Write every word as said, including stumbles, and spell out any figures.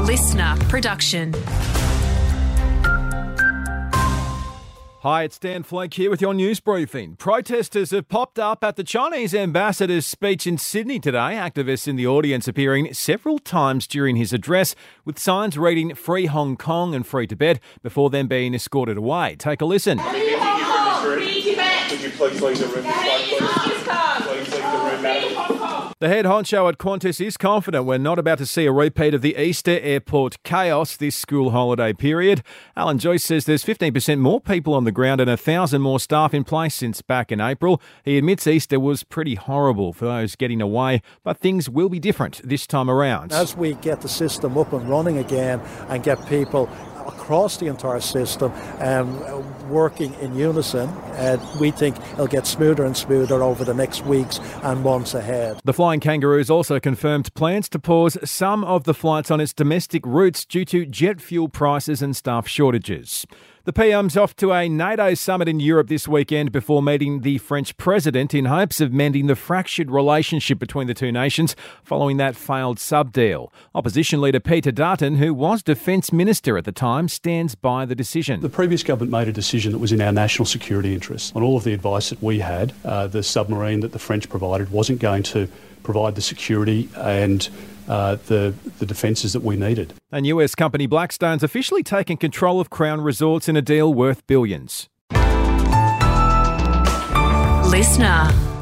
listener production. Hi, it's Dan Flake here with your news briefing. Protesters have popped up at the Chinese ambassador's speech in Sydney today. Activists in the audience appearing several times during his address with signs reading Free Hong Kong and Free Tibet before then being escorted away. Take a listen. Free Hong Kong, Free Tibet. Could you please leave the room? Please leave the room, madam. The head honcho at Qantas is confident we're not about to see a repeat of the Easter airport chaos this school holiday period. Alan Joyce says there's fifteen percent more people on the ground and one thousand more staff in place since back in April. He admits Easter was pretty horrible for those getting away, but things will be different this time around. As we get the system up and running again and get people across the entire system um, working in unison, uh, we think it'll get smoother and smoother over the next weeks and months ahead. The Flying Kangaroos also confirmed plans to pause some of the flights on its domestic routes due to jet fuel prices and staff shortages. The P M's off to a NATO summit in Europe this weekend before meeting the French president in hopes of mending the fractured relationship between the two nations following that failed sub-deal. Opposition leader Peter Dutton, who was Defence Minister at the time, stands by the decision. The previous government made a decision that was in our national security interests. On all of the advice that we had, uh, the submarine that the French provided wasn't going to provide the security and Uh, the, the defences that we needed. And U S company Blackstone's officially taken control of Crown Resorts in a deal worth billions. Listener.